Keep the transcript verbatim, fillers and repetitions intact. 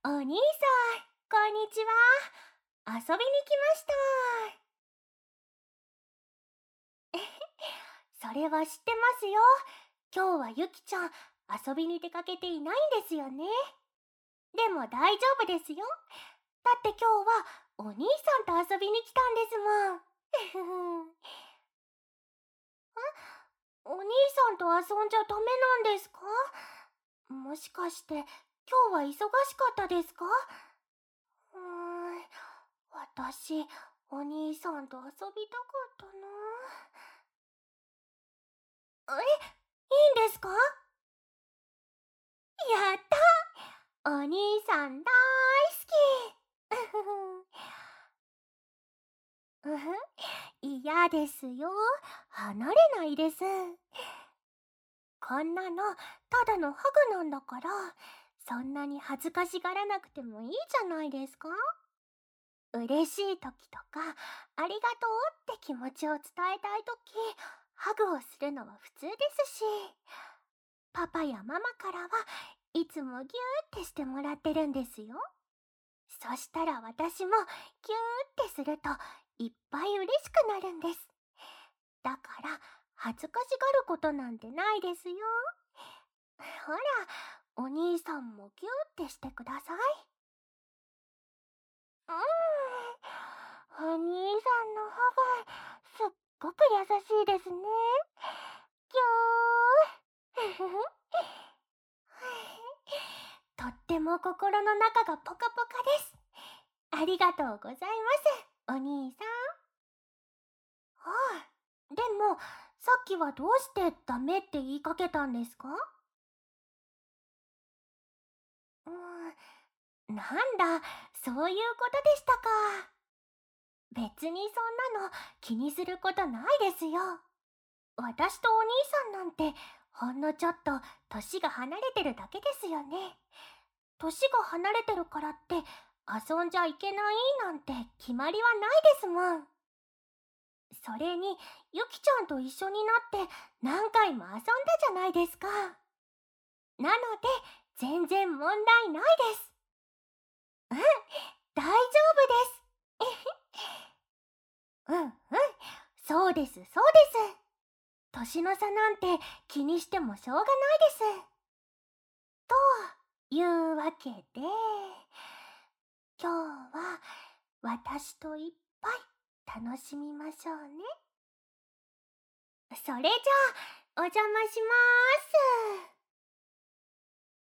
お兄さん、こんにちは。遊びに来ました。それは知ってますよ。今日はゆきちゃん、遊びに出かけていないんですよね。でも大丈夫ですよ。だって今日はお兄さんと遊びに来たんですもん。お兄さんと遊んじゃダメなんですか？もしかして今日は忙しかったですか？うーん、私、お兄さんと遊びたかったな。え、いいんですか？やったお兄さん大好きうふん、嫌ですよ。離れないです。こんなの、ただのハグなんだから、そんなに恥ずかしがらなくてもいいじゃないですか？嬉しい時とか、ありがとうって気持ちを伝えたい時、ハグをするのは普通ですし、パパやママからはいつもギューってしてもらってるんですよ。そしたら私もギューってするといっぱい嬉しくなるんです。だから恥ずかしがることなんてないですよ。ほら、お兄さんもギューってしてください。うーん、お兄さんのハグ、すっごく優しいですね。ぎゅー。ふふふ。とっても心の中がポカポカです。ありがとうございます、お兄さん。はい。でも、さっきはどうしてダメって言いかけたんですか？うーん、なんだ、そういうことでしたか。別にそんなの気にすることないですよ。私とお兄さんなんてほんのちょっと年が離れてるだけですよね。年が離れてるからって遊んじゃいけないなんて決まりはないですもん。それにゆきちゃんと一緒になって何回も遊んだじゃないですか。なので全然問題ないです。うん、大丈夫です。うんうん、そうですそうです。年の差なんて気にしてもしょうがないです。というわけで、今日は私といっぱい楽しみましょうね。それじゃあ、お邪魔しまーす。